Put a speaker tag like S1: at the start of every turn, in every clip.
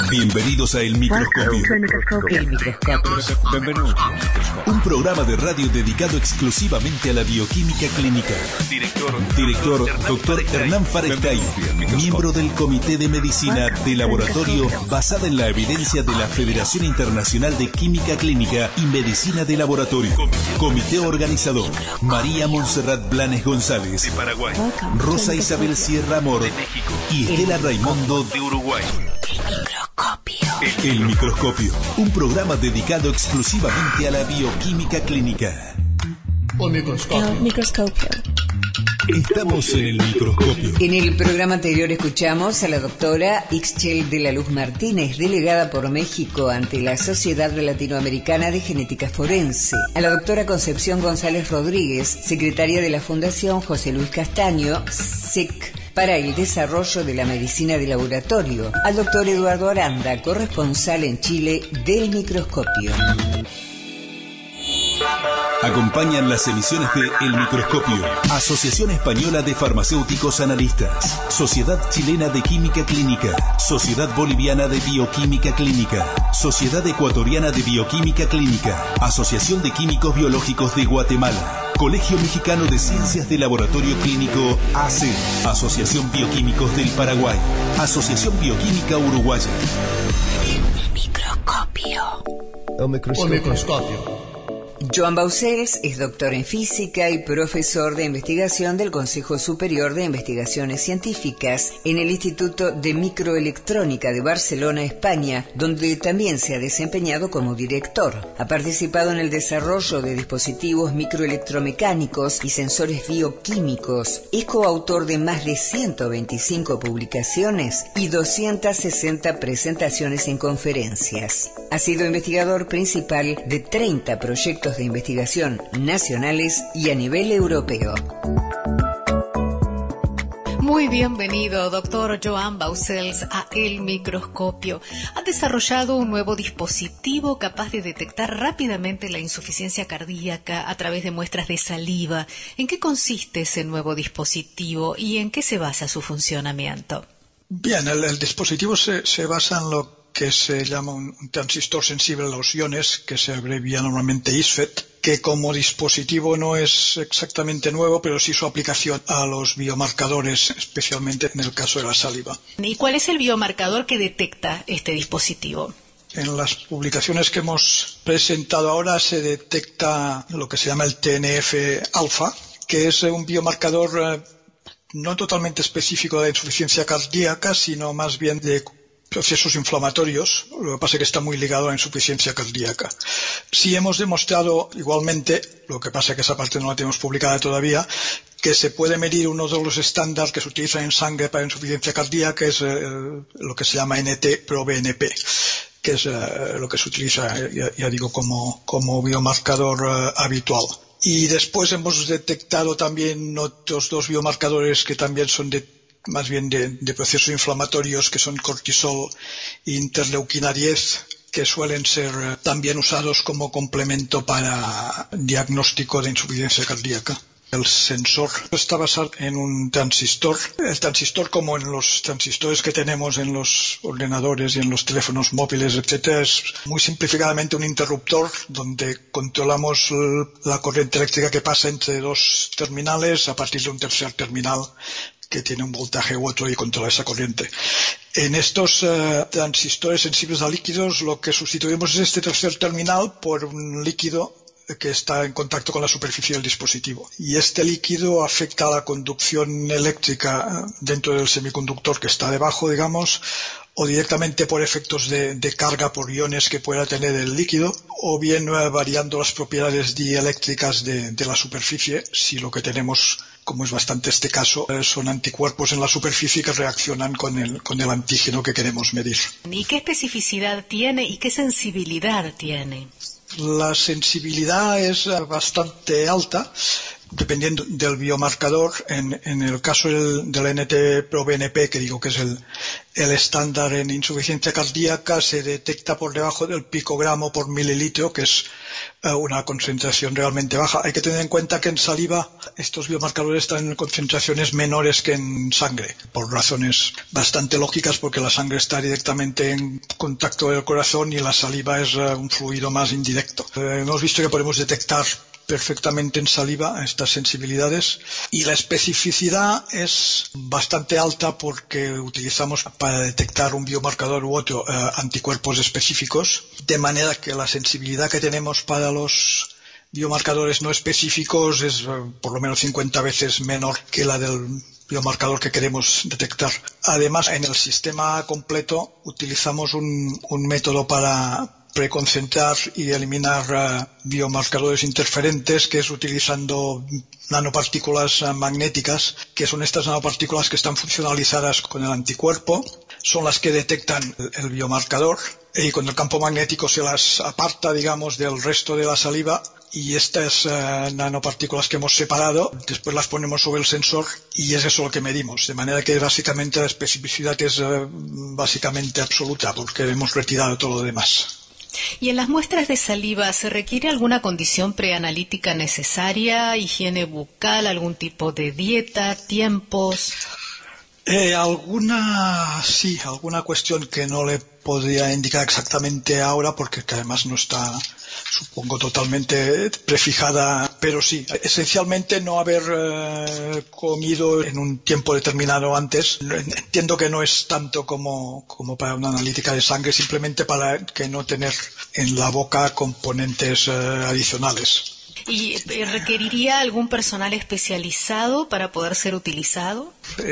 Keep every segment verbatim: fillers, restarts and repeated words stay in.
S1: Bienvenidos a El Microscopio.
S2: El Microscopio.
S1: Bienvenidos. Un programa de radio dedicado exclusivamente a la bioquímica clínica. Director, Director doctor Hernán Farestay, miembro del Comité de Medicina de Laboratorio basada en la evidencia de la Federación Internacional de Química Clínica y Medicina de Laboratorio. Comité organizador: María Montserrat Blanes González, de Paraguay, Rosa Isabel Sierra Amor, de México, y Estela Raimundo, de Uruguay. El Microscopio, un programa dedicado exclusivamente a la bioquímica clínica.
S3: El microscopio.
S2: El microscopio.
S1: Estamos en el microscopio.
S2: En el programa anterior escuchamos a la doctora Ixchel de la Luz Martínez, delegada por México ante la Sociedad Latinoamericana de Genética Forense, a la doctora Concepción González Rodríguez, secretaria de la Fundación José Luis Castaño, S I C, para el desarrollo de la medicina de laboratorio, al doctor Eduardo Aranda, corresponsal en Chile del Microscopio.
S1: Acompañan las emisiones de El Microscopio, Asociación Española de Farmacéuticos Analistas, Sociedad Chilena de Química Clínica, Sociedad Boliviana de Bioquímica Clínica, Sociedad Ecuatoriana de Bioquímica Clínica, Asociación de Químicos Biológicos de Guatemala, Colegio Mexicano de Ciencias de Laboratorio Clínico A C, Asociación Bioquímicos del Paraguay, Asociación Bioquímica Uruguaya.
S2: El Microscopio.
S3: El microscopio. El microscopio.
S2: Joan Baucels es doctor en física y profesor de investigación del Consejo Superior de Investigaciones Científicas en el Instituto de Microelectrónica de Barcelona, España, donde también se ha desempeñado como director. Ha participado en el desarrollo de dispositivos microelectromecánicos y sensores bioquímicos. Es coautor de más de ciento veinticinco publicaciones y doscientas sesenta presentaciones en conferencias. Ha sido investigador principal de treinta proyectos de investigación nacionales y a nivel europeo.
S4: Muy bienvenido, doctor Joan Baucels, a El Microscopio. Ha desarrollado un nuevo dispositivo capaz de detectar rápidamente la insuficiencia cardíaca a través de muestras de saliva. ¿En qué consiste ese nuevo dispositivo y en qué se basa su funcionamiento?
S5: Bien, el, el dispositivo se, se basa en lo que se llama un, un transistor sensible a los iones, que se abrevia normalmente I S F E T, que como dispositivo no es exactamente nuevo, pero sí su aplicación a los biomarcadores, especialmente en el caso de la saliva.
S4: ¿Y cuál es el biomarcador que detecta este dispositivo?
S5: En las publicaciones que hemos presentado ahora se detecta lo que se llama el T N F alfa, que es un biomarcador eh, no totalmente específico de la insuficiencia cardíaca, sino más bien de procesos inflamatorios. Lo que pasa es que está muy ligado a la insuficiencia cardíaca. Sí hemos demostrado igualmente, lo que pasa es que esa parte no la tenemos publicada todavía, que se puede medir uno de los estándares que se utilizan en sangre para insuficiencia cardíaca, que es eh, lo que se llama N T pro B N P, que es eh, lo que se utiliza, ya, ya digo, como, como biomarcador eh, habitual. Y después hemos detectado también otros dos biomarcadores que también son de más bien de, de procesos inflamatorios, que son cortisol e interleuquina diez, que suelen ser eh, también usados como complemento para diagnóstico de insuficiencia cardíaca. El sensor está basado en un transistor. El transistor, como en los transistores que tenemos en los ordenadores y en los teléfonos móviles, etcétera, es muy simplificadamente un interruptor donde controlamos la corriente eléctrica que pasa entre dos terminales a partir de un tercer terminal que tiene un voltaje u otro y controla esa corriente. En estos uh, transistores sensibles a líquidos, lo que sustituimos es este tercer terminal por un líquido que está en contacto con la superficie del dispositivo. Y este líquido afecta a la conducción eléctrica dentro del semiconductor que está debajo, digamos, o directamente por efectos de, de carga por iones que pueda tener el líquido, o bien uh, variando las propiedades dieléctricas de, de la superficie, si lo que tenemos, como es bastante este caso, uh, son anticuerpos en la superficie que reaccionan con el, con el antígeno que queremos medir.
S4: ¿Y qué especificidad tiene y qué sensibilidad tiene?
S5: La sensibilidad es bastante alta. dependiendo del biomarcador. En, en el caso del, del N T pro B N P, que digo que es el, el estándar en insuficiencia cardíaca, se detecta por debajo del picogramo por mililitro, que es uh, una concentración realmente baja. Hay que tener en cuenta que en saliva estos biomarcadores están en concentraciones menores que en sangre, por razones bastante lógicas, porque la sangre está directamente en contacto del corazón y la saliva es uh, un fluido más indirecto. Uh, hemos visto que podemos detectar perfectamente en saliva estas sensibilidades, y la especificidad es bastante alta porque utilizamos para detectar un biomarcador u otro eh, anticuerpos específicos, de manera que la sensibilidad que tenemos para los biomarcadores no específicos es eh, por lo menos cincuenta veces menor que la del biomarcador que queremos detectar. Además, en el sistema completo utilizamos un, un método para preconcentrar y eliminar uh, biomarcadores interferentes, que es utilizando nanopartículas uh, magnéticas, que son estas nanopartículas que están funcionalizadas con el anticuerpo, son las que detectan el, el biomarcador, y con el campo magnético se las aparta, digamos, del resto de la saliva, y estas uh, nanopartículas que hemos separado después las ponemos sobre el sensor y es eso lo que medimos, de manera que básicamente la especificidad es uh, básicamente absoluta, porque hemos retirado todo lo demás.
S4: ¿Y en las muestras de saliva se requiere alguna condición preanalítica necesaria, higiene bucal, algún tipo de dieta, tiempos?
S5: Eh, alguna, sí, alguna cuestión que no le podría indicar exactamente ahora, porque que además no está, supongo, totalmente prefijada, pero sí, esencialmente no haber eh, comido en un tiempo determinado antes. Entiendo que no es tanto como, como para una analítica de sangre, simplemente para que no tener en la boca componentes eh, adicionales.
S4: ¿Y requeriría algún personal especializado para poder ser utilizado?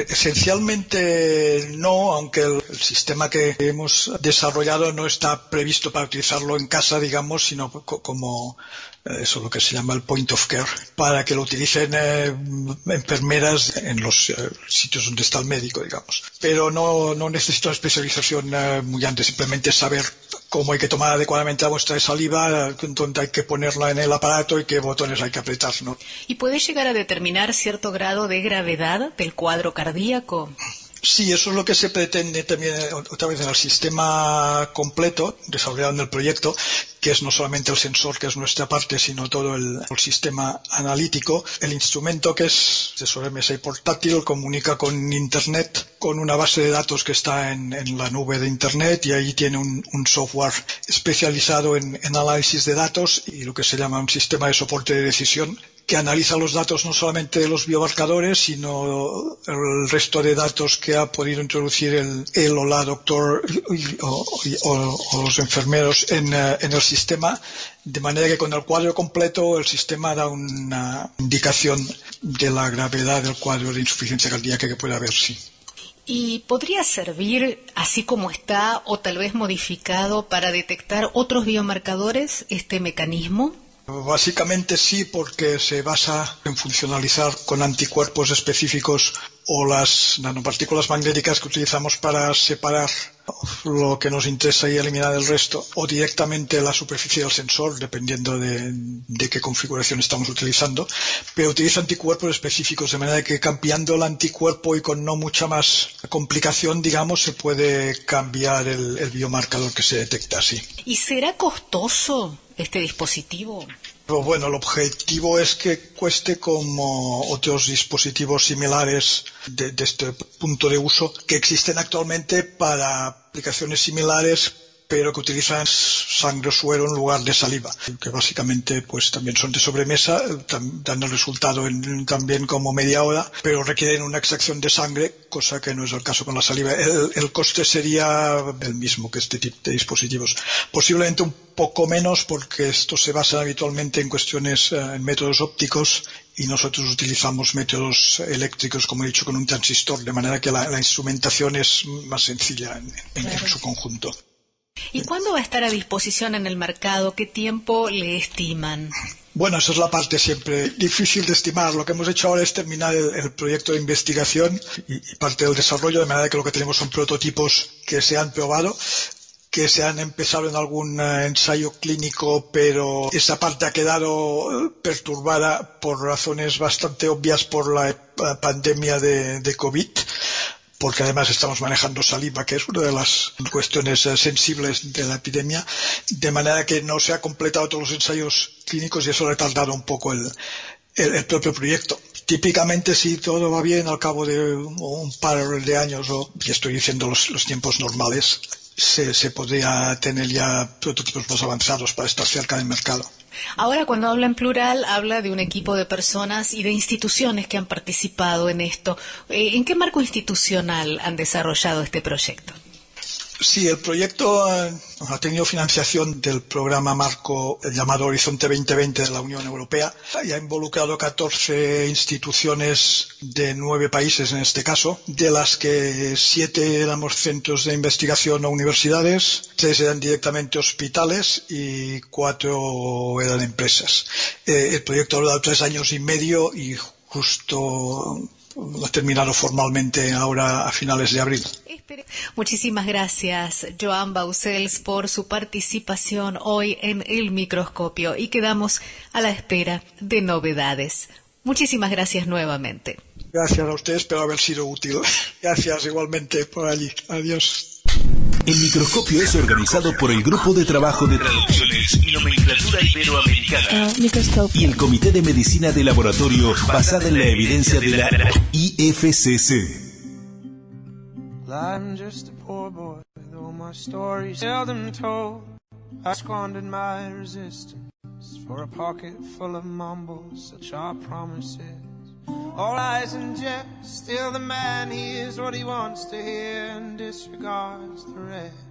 S5: Esencialmente no, aunque el, el sistema que hemos desarrollado no está previsto para utilizarlo en casa, digamos, sino co- como eso es lo que se llama el point of care, para que lo utilicen eh, enfermeras en los eh, sitios donde está el médico, digamos. Pero no, no necesito especialización eh, muy grande, simplemente saber cómo hay que tomar adecuadamente la muestra de saliva, dónde hay que ponerla en el aparato y qué botones hay que apretar, ¿no?
S4: ¿Y puede llegar a determinar cierto grado de gravedad del cuadro cardíaco?
S5: Sí, eso es lo que se pretende también otra vez en el sistema completo desarrollado en el proyecto, que es no solamente el sensor, que es nuestra parte, sino todo el, el sistema analítico. El instrumento, que es de M S I portátil, comunica con Internet, con una base de datos que está en, en la nube de Internet, y ahí tiene un, un software especializado en, en análisis de datos y lo que se llama un sistema de soporte de decisión, que analiza los datos no solamente de los biomarcadores, sino el resto de datos que ha podido introducir el, el o la doctor o, o, o los enfermeros en, en el sistema, de manera que con el cuadro completo el sistema da una indicación de la gravedad del cuadro de insuficiencia cardíaca que puede haber, sí.
S4: ¿Y podría servir así como está o tal vez modificado para detectar otros biomarcadores este mecanismo?
S5: Básicamente sí, porque se basa en funcionalizar con anticuerpos específicos o las nanopartículas magnéticas que utilizamos para separar lo que nos interesa y eliminar el resto, o directamente la superficie del sensor, dependiendo de, de qué configuración estamos utilizando, pero utiliza anticuerpos específicos, de manera que cambiando el anticuerpo y con no mucha más complicación, digamos, se puede cambiar el, el biomarcador que se detecta así.
S4: ¿Y será costoso este dispositivo?
S5: Pero bueno, el objetivo es que cueste como otros dispositivos similares de, de este punto de uso que existen actualmente para aplicaciones similares, pero que utilizan sangre o suero en lugar de saliva, que básicamente pues también son de sobremesa, dan el resultado en también como media hora, pero requieren una extracción de sangre, cosa que no es el caso con la saliva. El, el coste sería el mismo que este tipo de dispositivos, posiblemente un poco menos, porque esto se basa habitualmente en cuestiones, en métodos ópticos, y nosotros utilizamos métodos eléctricos, como he dicho, con un transistor, de manera que la, la instrumentación es más sencilla en, en, claro. en su conjunto.
S4: ¿Y cuándo va a estar a disposición en el mercado? ¿Qué tiempo le estiman?
S5: Bueno, esa es la parte siempre difícil de estimar. Lo que hemos hecho ahora es terminar el, el proyecto de investigación y, y parte del desarrollo, de manera que lo que tenemos son prototipos que se han probado, que se han empezado en algún uh, ensayo clínico, pero esa parte ha quedado perturbada por razones bastante obvias por la uh, pandemia de, de COVID, porque además estamos manejando saliva, que es una de las cuestiones uh, sensibles de la epidemia, de manera que no se han completado todos los ensayos clínicos y eso ha retardado un poco el, el, el propio proyecto. Típicamente, si todo va bien, al cabo de un par de años, o y estoy diciendo los, los tiempos normales, se, se podría tener ya prototipos más avanzados para estar cerca del mercado.
S4: Ahora, cuando habla en plural, habla de un equipo de personas y de instituciones que han participado en esto. ¿En qué marco institucional han desarrollado este proyecto?
S5: Sí, el proyecto eh, ha tenido financiación del programa marco llamado Horizonte veinte veinte de la Unión Europea y ha involucrado catorce instituciones de nueve países en este caso, de las que siete éramos centros de investigación o universidades, tres eran directamente hospitales y cuatro eran empresas. Eh, el proyecto ha durado tres años y medio y justo lo ha terminado formalmente ahora a finales de abril.
S4: Muchísimas gracias, Joan Baucels, por su participación hoy en El Microscopio y quedamos a la espera de novedades. Muchísimas gracias nuevamente.
S5: Gracias a ustedes, espero haber sido útil. Gracias igualmente por allí. Adiós.
S1: El Microscopio es organizado por el Grupo de Trabajo de Traducciones y Nomenclatura Iberoamericana uh, y el Comité de Medicina de Laboratorio basada en la evidencia de la I F C C.
S6: I'm just a poor boy, though my story's seldom told. I squandered my resistance for a pocket full of mumbles, such are promises. All lies and jest, still the man hears what he wants to hear and disregards the rest.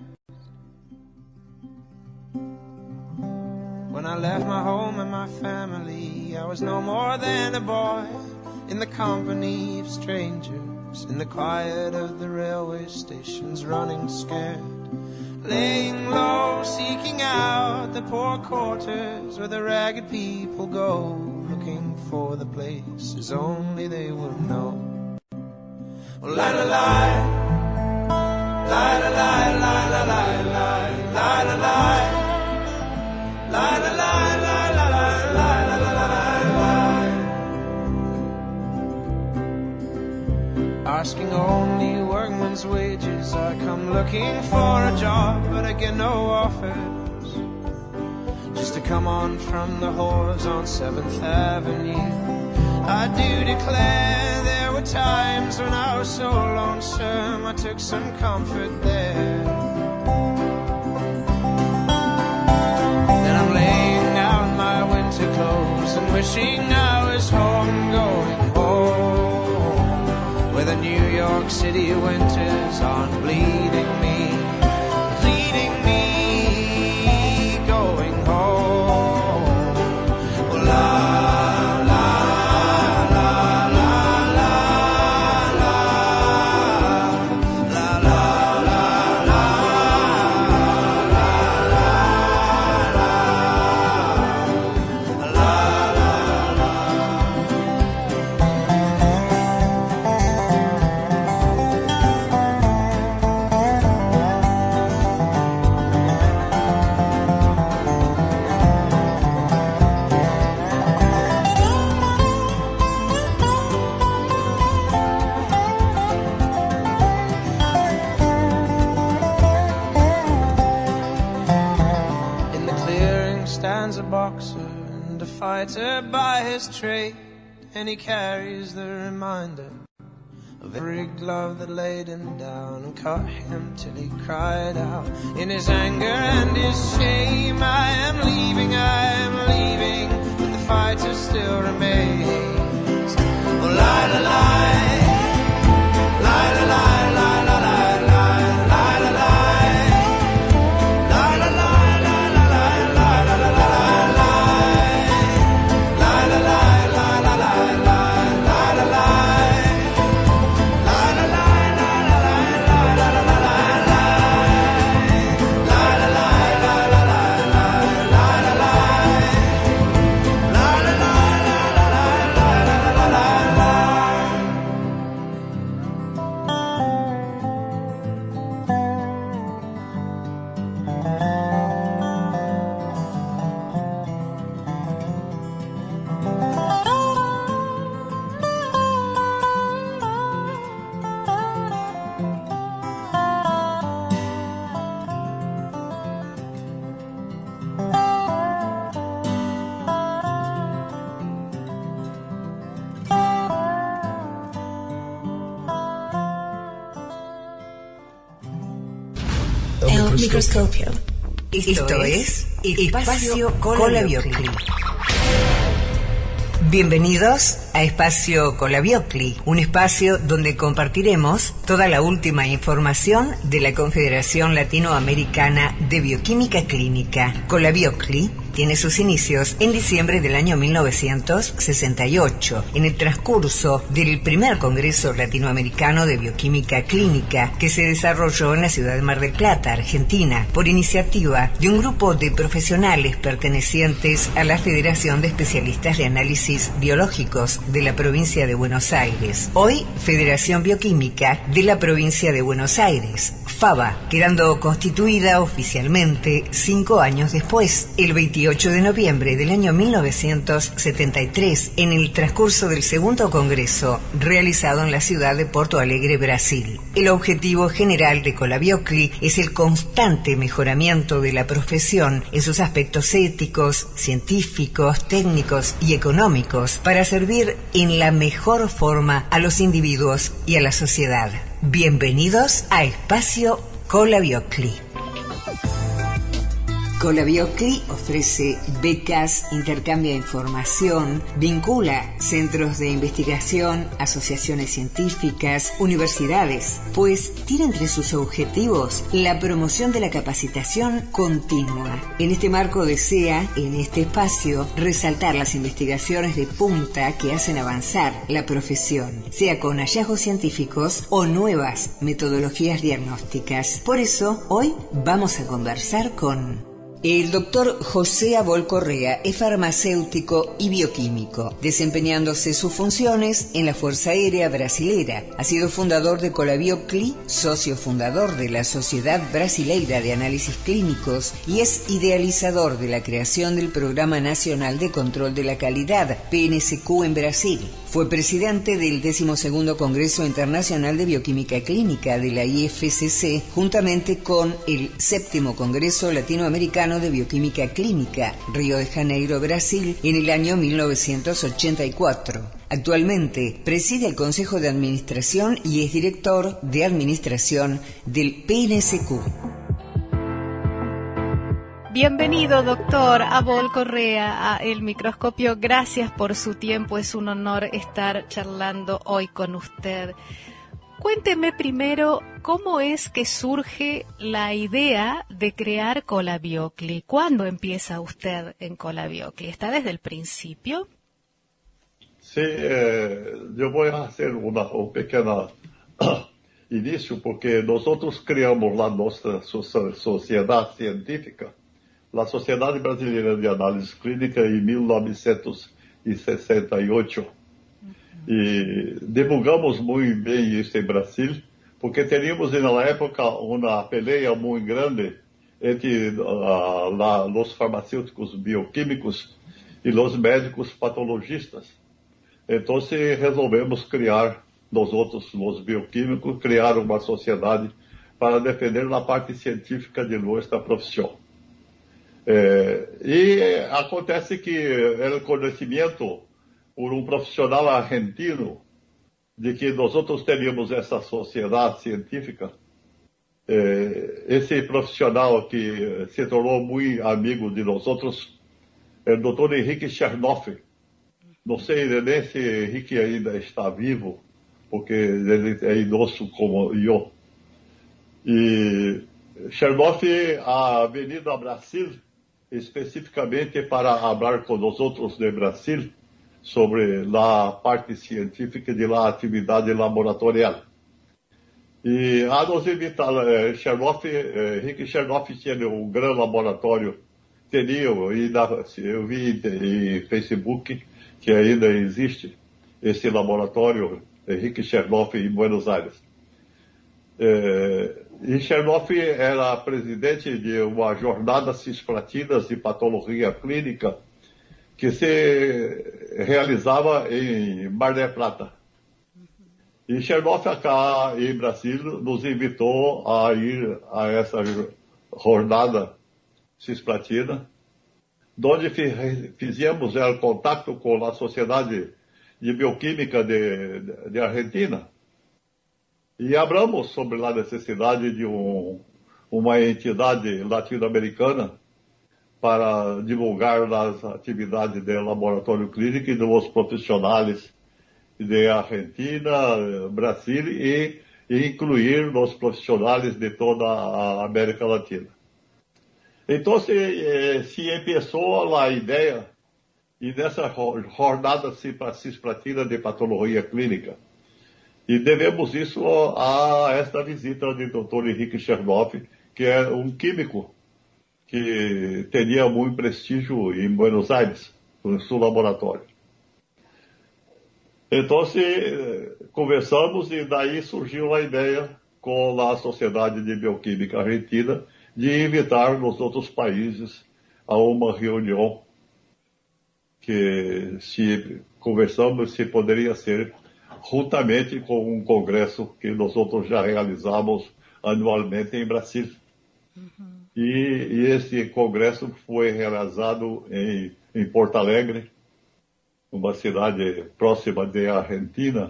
S6: When I left my home and my family, I was no more than a boy in the company of strangers. In the quiet of the railway stations, running scared, laying low, seeking out the poor quarters where the ragged people go, looking for the places only they would know. Oh, la la la, la la la, la la la, la la la, la la la, la la la. Asking only workman's wages, I come looking for a job, but I get no offers. Just to come on from the whores on seventh Avenue. I do declare there were times when I was so lonesome, I took some comfort there. Then I'm laying out my winter clothes and wishing I was home, going home, where the New York City winters aren't bleeding me, bleeding me, going home. Oh, la, la, la, la, la, la, la, la, la, la, la, fighter by his trade, and he carries the reminder of every glove that laid him down and cut him till he cried out in his anger and his shame, I am leaving, I am leaving, but the fighter still remains. Oh, la la la, la la la, la la la.
S2: Microscopio. Esto es Espacio Colabiocli. Bienvenidos a Espacio Colabiocli, un espacio donde compartiremos toda la última información de la Confederación Latinoamericana de Bioquímica Clínica. Colabiocli tiene sus inicios en diciembre del año mil novecientos sesenta y ocho, en el transcurso del primer Congreso Latinoamericano de Bioquímica Clínica que se desarrolló en la ciudad de Mar del Plata, Argentina, por iniciativa de un grupo de profesionales pertenecientes a la Federación de Especialistas de Análisis Biológicos de la provincia de Buenos Aires, hoy Federación Bioquímica de la provincia de Buenos Aires, FABA, quedando constituida oficialmente cinco años después, el veintiocho de noviembre del año mil novecientos setenta y tres, en el transcurso del segundo congreso realizado en la ciudad de Porto Alegre, Brasil. El objetivo general de Colabiocli es el constante mejoramiento de la profesión en sus aspectos éticos, científicos, técnicos y económicos para servir en la mejor forma a los individuos y a la sociedad. Bienvenidos a Espacio Colabiocli. Colabiocli ofrece becas, intercambia información, vincula centros de investigación, asociaciones científicas, universidades, pues tiene entre sus objetivos la promoción de la capacitación continua. En este marco desea, en este espacio, resaltar las investigaciones de punta que hacen avanzar la profesión, sea con hallazgos científicos o nuevas metodologías diagnósticas. Por eso, hoy vamos a conversar con el doctor José Abol Correa. Es farmacéutico y bioquímico, desempeñándose sus funciones en la Fuerza Aérea Brasilera. Ha sido fundador de Colabiocli, socio fundador de la Sociedad Brasileira de Análisis Clínicos y es idealizador de la creación del Programa Nacional de Control de la Calidad, P N C Q, en Brasil. Fue presidente del decimosegundo Congreso Internacional de Bioquímica Clínica de la I F C C, juntamente con el séptimo Congreso Latinoamericano de Bioquímica Clínica, Río de Janeiro, Brasil, en el año mil novecientos ochenta y cuatro. Actualmente preside el Consejo de Administración y es director de Administración del P N C Q.
S4: Bienvenido, doctor Abol Correa, a El Microscopio. Gracias por su tiempo. Es un honor estar charlando hoy con usted. Cuénteme primero cómo es que surge la idea de crear Colabiocli. ¿Cuándo empieza usted en Colabiocli? ¿Está desde el principio?
S7: Sí, eh, yo voy a hacer una, un pequeño inicio porque nosotros creamos la nuestra sociedad científica, la Sociedad Brasileira de Análisis Clínica, en mil novecientos sesenta y ocho. E divulgamos muito bem isso em Brasil, porque teníamos na época uma peleia muito grande entre uh, la, os farmacêuticos bioquímicos e os médicos patologistas. Então resolvemos criar, nós outros, os bioquímicos, criar uma sociedade para defender a parte científica de nossa profissão. É, e acontece que o conhecimento por um profissional argentino de que nós outros teríamos essa sociedade científica, é, esse profissional que se tornou muito amigo de nós outros, é o doutor Henrique Chernoff. Não sei nem se Henrique ainda está vivo, porque ele é idoso como eu. E Chernoff ha venido a Brasil especificamente para falar com nós outros de Brasil sobre a parte científica de la atividade laboratorial. E a nos invitar, eh, Chernoff, eh, Henrique Chernoff tinha um grande laboratório, teria, eu vi em Facebook que ainda existe esse laboratório, Henrique Chernoff, em Buenos Aires. Eh, e Chernoff era presidente de uma jornada cisplatinas de patologia clínica que se realizava em Mar del Plata. E Chernoff, acá em Brasil, nos invitou a ir a essa jornada cisplatina, onde fizemos o contato com a Sociedade de Bioquímica de, de Argentina e falamos sobre a necessidade de um, uma entidade latino-americana para divulgar as atividades do laboratório clínico e dos profissionais de Argentina, Brasil e, e incluir os profissionais de toda a América Latina. Então, se, se começou a ideia, e nessa jornada cisplatina de patologia clínica, e devemos isso a esta visita do doutor Henrique Chernoff, que é um químico que tinha muito prestígio em Buenos Aires, no seu laboratório. Então, se, conversamos e daí surgiu a ideia com a Sociedade de Bioquímica Argentina de invitar nos outros países a uma reunião que, se conversamos, se poderia ser juntamente com um congresso que nós outros já realizamos anualmente em Brasília. Uhum. E, e esse congresso foi realizado em, em Porto Alegre, uma cidade próxima da Argentina.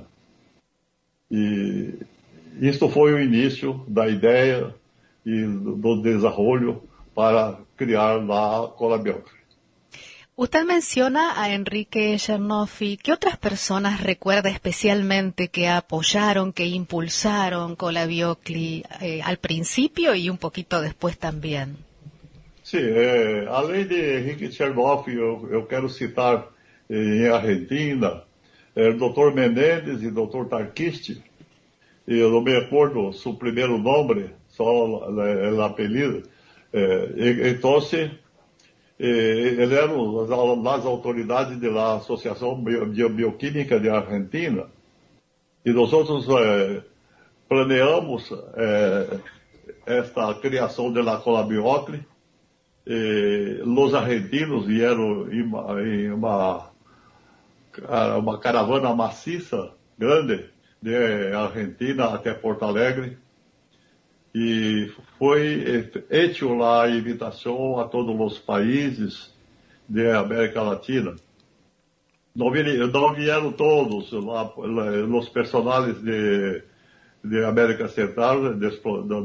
S7: E isso foi o início da ideia e do desenvolvimento para criar a Colabiocre.
S4: Usted menciona a Enrique Chernoff. ¿Qué otras personas recuerda especialmente que apoyaron, que impulsaron Colabiocre eh, al principio y un poquito después también?
S7: Sim, é, além de Enrique Chernoff, eu, eu quero citar eh, em Argentina é, o doutor Menendez e o doutor Tarquiste. Eu não me recordo seu primeiro nome, só o apelido. É, então, eles eram as autoridades da Associação de Bioquímica de Argentina e nós outros eh, planeamos eh, esta criação da Colabiocre. Eh, os argentinos vieram em uma, em uma, uma caravana maciça, grande, de Argentina até Porto Alegre. E foi feita a invitação a todos os países da América Latina. Não vieram todos lá, os personagens de, de América Central, das,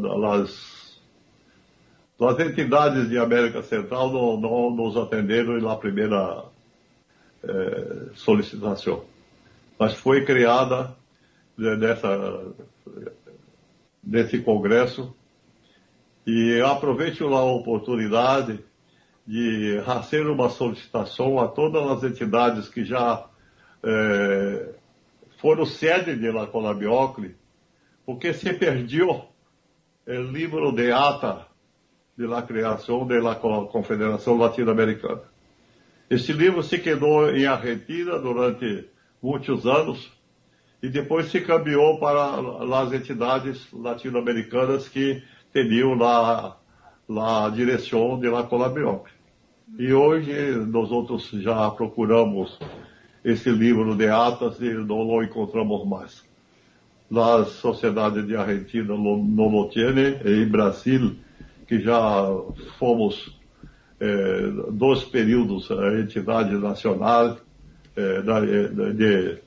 S7: das entidades de América Central não, não nos atenderam na primeira eh, solicitação. Mas foi criada dessa... desse congresso e aproveito a oportunidade de fazer uma solicitação a todas as entidades que já eh, foram sede da Colabiocre, porque se perdeu o livro de ata da criação da Confederação Latino-Americana. Esse livro se quedou em Argentina durante muitos anos e depois se cambiou para as entidades latino-americanas que teriam lá, lá a direção de la Colabiocre. E hoje nós outros já procuramos esse livro de atas e não o encontramos mais. Na sociedade de Argentina não, não o tem, e em Brasil, que já fomos eh, dois períodos, a entidade nacional eh, da, de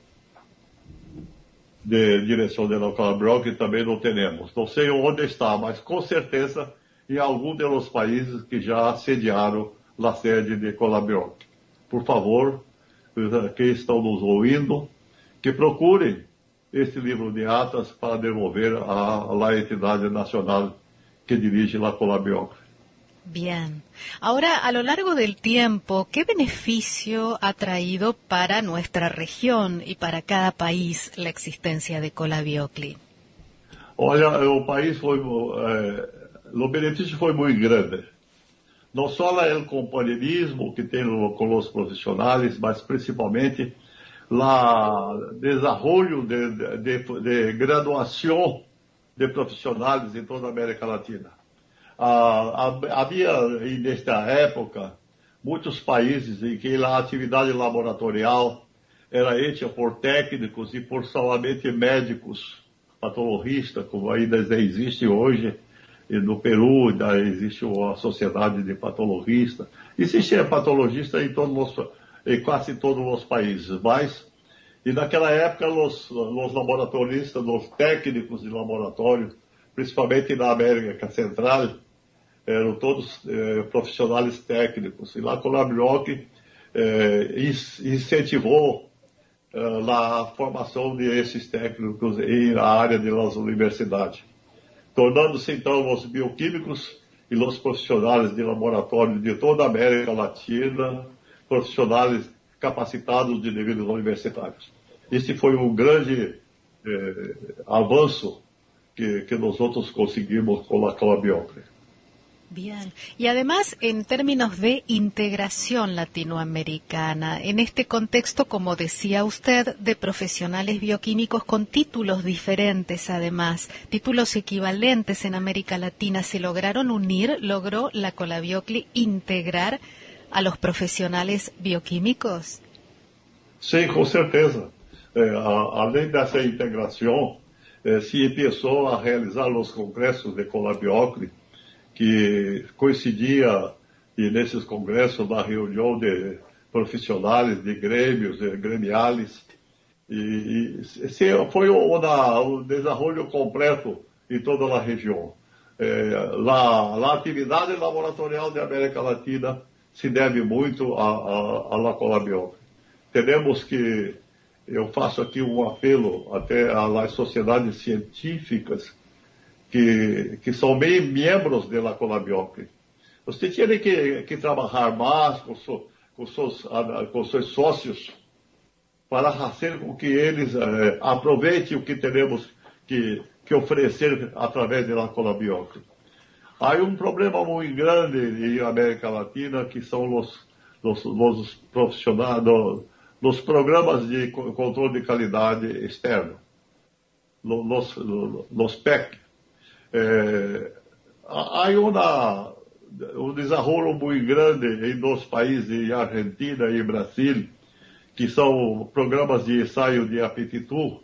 S7: de direção da Colabiocre também não temos. Não sei onde está, mas com certeza em algum dos países que já sediaram a sede de Colabiocre. Por favor, que estão nos ouvindo, que procurem esse livro de atas para devolver à, à entidade nacional que dirige a Colabiocre.
S4: Bien. Ahora, a lo largo del tiempo, ¿qué beneficio ha traído para nuestra región y para cada país la existencia de Colabiocre?
S7: Olha, o país foi, eh, o benefício foi muito grande. Não só o companheirismo que tem com os profissionais, mas principalmente o desenvolvimento de, de, de graduação de profissionais em toda a América Latina. Ah, havia, nesta época, muitos países em que a atividade laboratorial era feita por técnicos e por somente médicos, patologistas, como ainda existe hoje. E no Peru ainda existe a sociedade de patologistas. Existe patologista em, todos os, em quase todos os países, mas e naquela época os, os laboratoristas, os técnicos de laboratório principalmente na América Central, eram todos eh, profissionais técnicos. E lá Colabioc eh, incentivou eh, a formação desses técnicos na área das universidades, tornando-se então os bioquímicos e os profissionais de laboratório de toda a América Latina profissionais capacitados de níveis universitários. Esse foi um grande eh, avanço que, que nós outros conseguimos con la Colabioc.
S4: Bien. Y además, en términos de integración latinoamericana, en este contexto, como decía usted, de profesionales bioquímicos con títulos diferentes, además, títulos equivalentes en América Latina, ¿se lograron unir? ¿Logró la Colabioc integrar a los profesionales bioquímicos?
S7: Sí, con certeza. Eh, a, além dessa integração, eh, se começou a realizar os congressos de Colabioc, que coincidia, e nesses congressos, da reunião de profissionais, de grêmios, de gremiales, e, e foi o, o desenvolvimento completo em toda a região. É, a, a atividade laboratorial da América Latina se deve muito a, a, a la Colabioc. Temos que, eu faço aqui um apelo até às sociedades científicas, que, que são meio membros da Colabioc. Você tem que, que trabalhar mais com, so, com, seus, com seus sócios para fazer com que eles eh, aproveitem o que temos que, que oferecer através da Colabioc. Há um problema muito grande na América Latina, que são os, os, os profissionais, os programas de controle de qualidade externo, os, os P E C. É, há uma, um desenvolvimento muito grande em dois países, em Argentina e Brasil, que são programas de ensaio de aptitude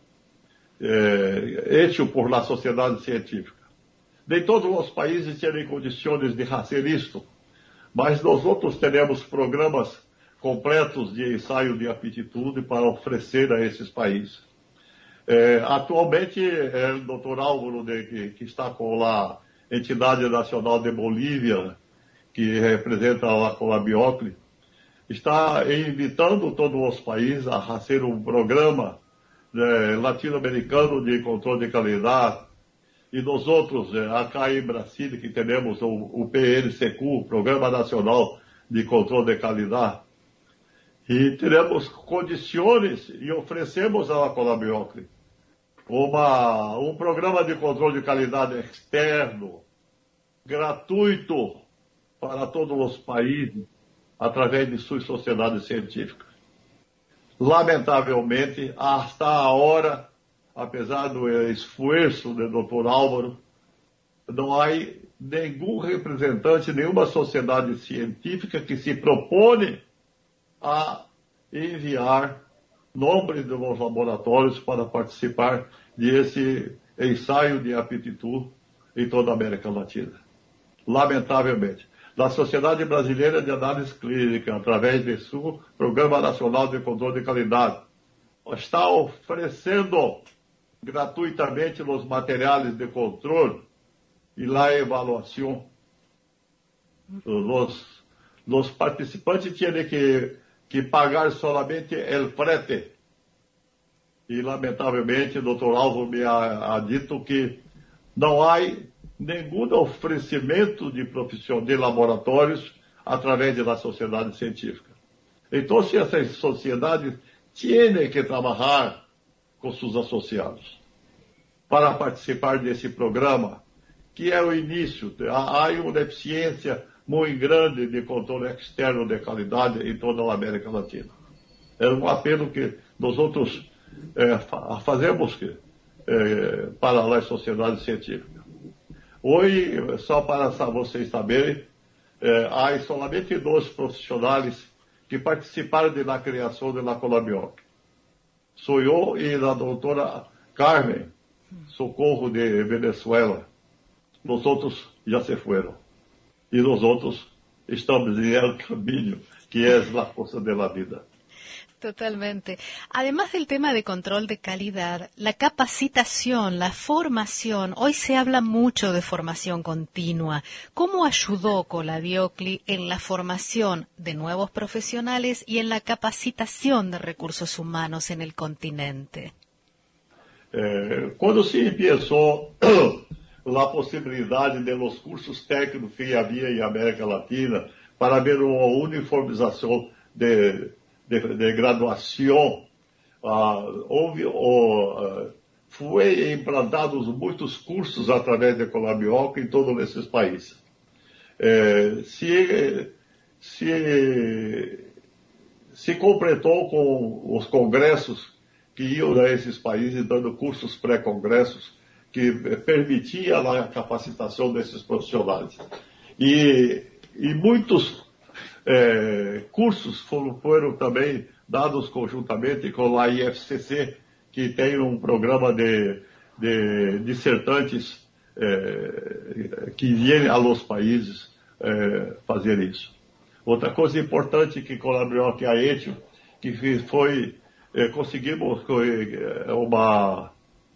S7: é, hechos por la sociedade científica. Nem todos os países têm condições de fazer isto, mas nós outros temos programas completos de ensaio de aptitude para oferecer a esses países. É, atualmente, é, o doutor Álvaro, de, que, que está com a Entidade Nacional de Bolívia, que representa a Colabioc, está invitando todos os países a fazer um programa é, latino-americano de controle de qualidade. E nós outros, é, aqui em Brasília, que temos o, o P N C Q, Programa Nacional de Controle de Qualidade, e teremos condições e oferecemos à Colabioc Uma, um programa de controle de qualidade externo, gratuito para todos os países, através de suas sociedades científicas. Lamentavelmente, hasta a hora, apesar do esforço do doutor Álvaro, não há nenhum representante, nenhuma sociedade científica que se propõe a enviar nomes dos laboratórios para participar desse ensaio de aptitude em toda a América Latina. Lamentavelmente. Da Sociedade Brasileira de Análise Clínica, através de seu Programa Nacional de Controle de Qualidade, está oferecendo gratuitamente os materiais de controle e la avaliação. Os, os participantes tinham que que pagar solamente el frete. E, lamentavelmente, o doutor Álvaro me ha, ha dito que não há nenhum oferecimento de profissão de laboratórios através da sociedade científica. Então, se essas sociedades têm que trabalhar com seus associados para participar desse programa, que é o início, há, há uma deficiência muito grande de controle externo de qualidade em toda a América Latina. É um apelo que nós outros é, fazemos que, é, para as sociedades científicas. Hoje, só para vocês saberem, é, há somente dois profissionais que participaram da criação da Colabioc. Sou eu e a doutora Carmen Socorro de Venezuela. Nós outros já se foram. E nós outros estamos em el caminho, que é a força da vida.
S4: Totalmente. Además del tema de control de calidad, la capacitación, la formación, hoy se habla mucho de formación continua. ¿Cómo ayudó Colabiocli en la formación de nuevos profesionales y en la capacitación de recursos humanos en el continente?
S7: Eh, cuando se empezó la posibilidad de los cursos técnicos que había en América Latina para haber una uniformización de De, de graduação, uh, houve, uh, foi implantados muitos cursos através da Colabiocli em todos esses países. Eh, se, se, se completou com os congressos que iam a esses países, dando cursos pré-congressos que permitiam a capacitação desses profissionais. E, e muitos É, cursos foram, foram também dados conjuntamente com a I F C C, que tem um programa de, de dissertantes é, que vêm aos países é, fazer isso. Outra coisa importante que colaborou aqui a Etio, que foi, é, conseguimos uma,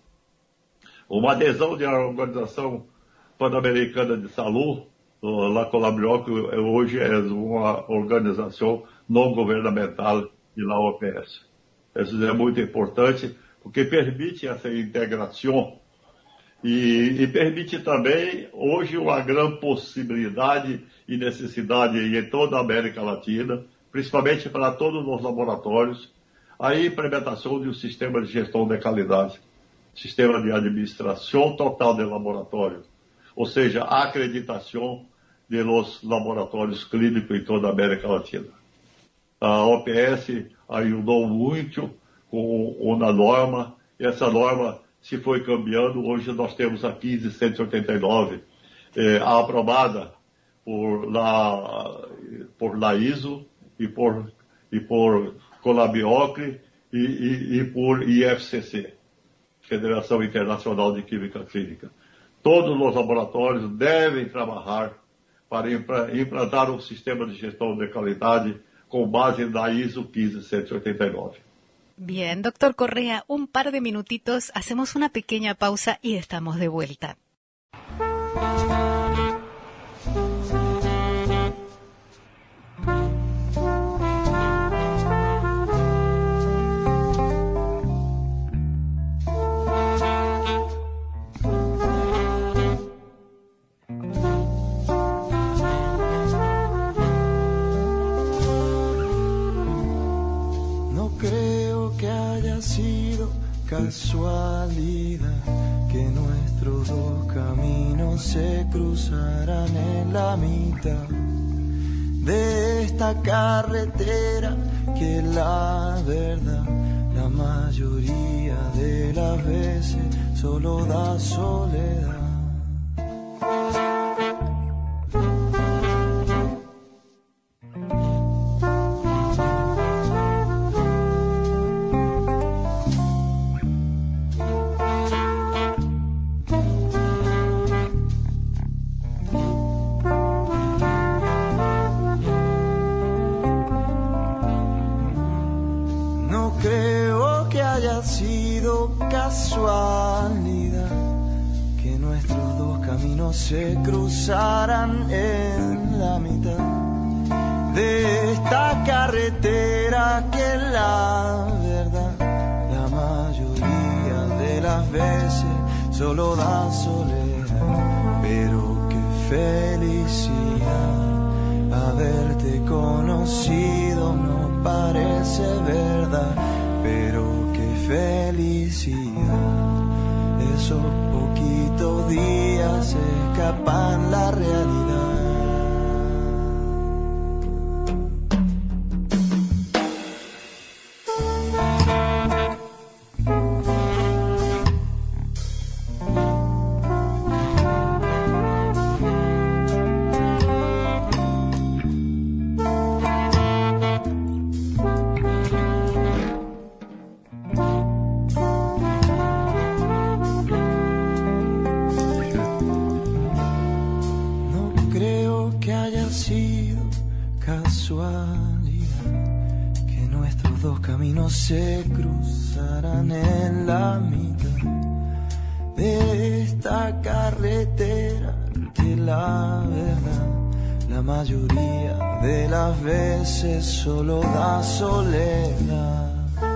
S7: uma adesão da Organização Pan-Americana de Saúde. La Colabiocli hoje é uma organização não governamental de la O P S. Isso é muito importante, porque permite essa integração e, e permite também, hoje, uma grande possibilidade e necessidade em toda a América Latina, principalmente para todos os laboratórios, a implementação de um sistema de gestão de qualidade, sistema de administração total de laboratório, ou seja, a acreditação de los laboratórios clínicos em toda a América Latina. A O P S ajudou muito com uma norma, e essa norma se foi cambiando. Hoje nós temos a quinze cento e oitenta e nove, eh, aprovada por la, por la I S O e por, e por Colabiocli e, e, e por I F C C, Federação Internacional de Química Clínica. Todos os laboratórios devem trabalhar para implantar um sistema de gestão de qualidade com base na I S O quinze cento e oitenta e nove.
S4: Bien, doctor Correa, un par de minutitos, hacemos una pequeña pausa y estamos de vuelta.
S6: Casualidad que nuestros dos caminos se cruzarán en la mitad de esta carretera que la verdad la mayoría de las veces solo da soledad. Casualidad que nuestros dos caminos se cruzarán en la mitad de esta carretera que la verdad la mayoría de las veces solo da soledad. Pero qué felicidad haberte conocido, no parece verdad, pero qué felicidad. Esos poquitos días se escapan la realidad. nuestros dos caminos se cruzarán en la mitad de esta carretera que la verdad la mayoría de las veces solo da soledad.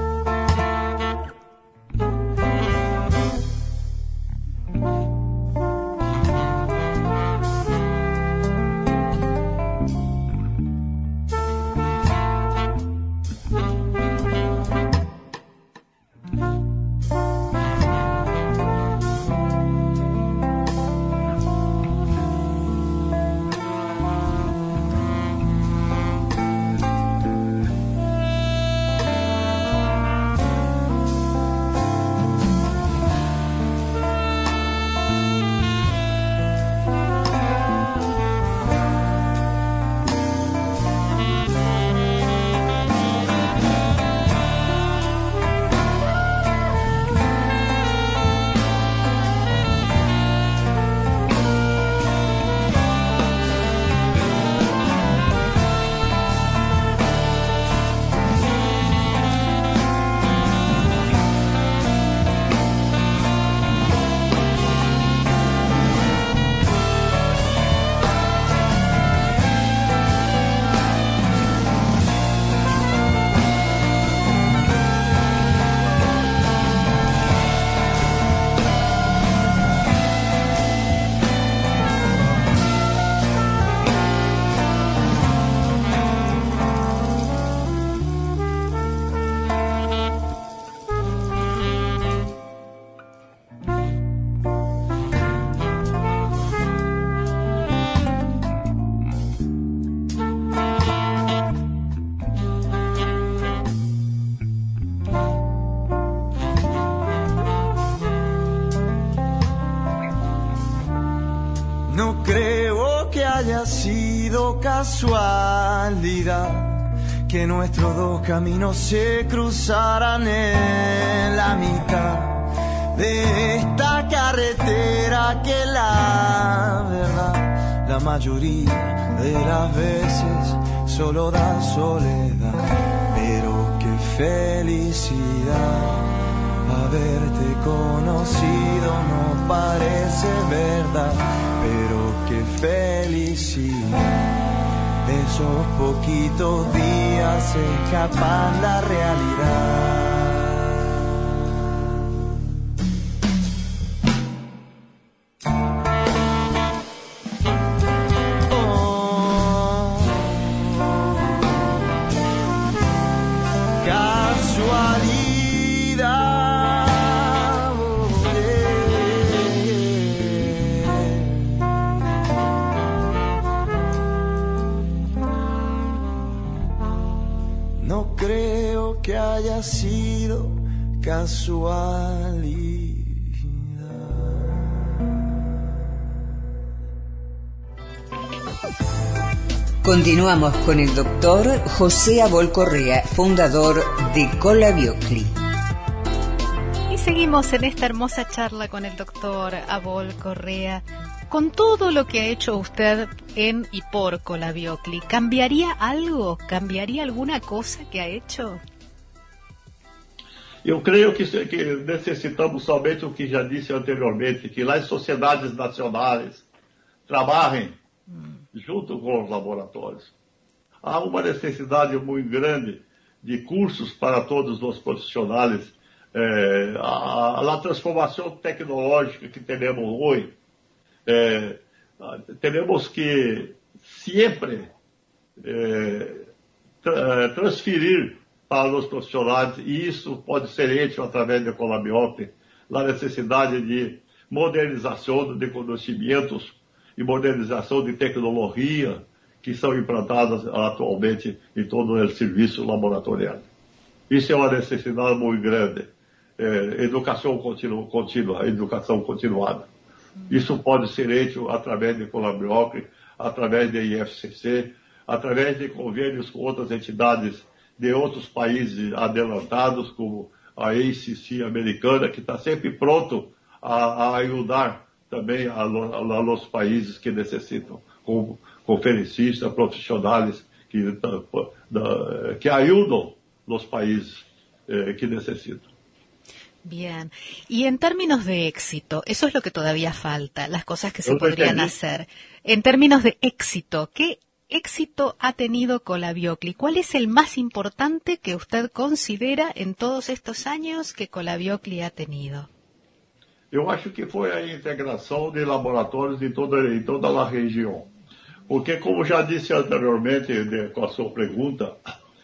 S6: No creo que haya sido casualidad que nuestros dos caminos se cruzaran en la mitad de esta carretera que la verdad la mayoría de las veces solo da soledad. Pero qué felicidad haberte conocido, no parece verdad, pero qué felicidad, esos poquitos días escapan la realidad. Haya sido casualidad.
S2: Continuamos con el doctor José Abol Correa, fundador de Colabiocli.
S4: Y seguimos en esta hermosa charla con el doctor Abol Correa. Con todo lo que ha hecho usted en y por Colabiocli, ¿cambiaría algo? ¿Cambiaría alguna cosa que ha hecho?
S7: Eu creio que, que necessitamos somente o que já disse anteriormente, que as sociedades nacionais trabalhem hum. junto com os laboratórios. Há uma necessidade muito grande de cursos para todos os profissionais. É, a, a transformação tecnológica que temos hoje, é, temos que sempre é, tra, transferir para os profissionais, e isso pode ser hecho através da Colabiocli, na necessidade de modernização de conhecimentos e modernização de tecnologia que são implantadas atualmente em todo o serviço laboratorial. Isso é uma necessidade muito grande. É, educação contínua, contínua, educação continuada. Isso pode ser feito através da Colabiocli, através da I F C C, através de convênios com outras entidades de outros países adelantados, como a A C C americana, que está sempre pronto a, a ajudar também a, a, a los países que necessitam, como conferencistas, profissionais que, da, que ajudam os países eh, que necessitam.
S4: Bien. Y en términos de éxito, eso es lo que todavía falta, las cosas que se podrían hacer. En términos de éxito, ¿qué éxito ha tenido Colabiocli? ¿Cuál es el más importante que usted considera en todos estos años que Colabiocli ha tenido?
S7: Eu acho que foi a integração de laboratórios em toda, em toda a região. Porque, como já disse anteriormente de, com a sua pergunta,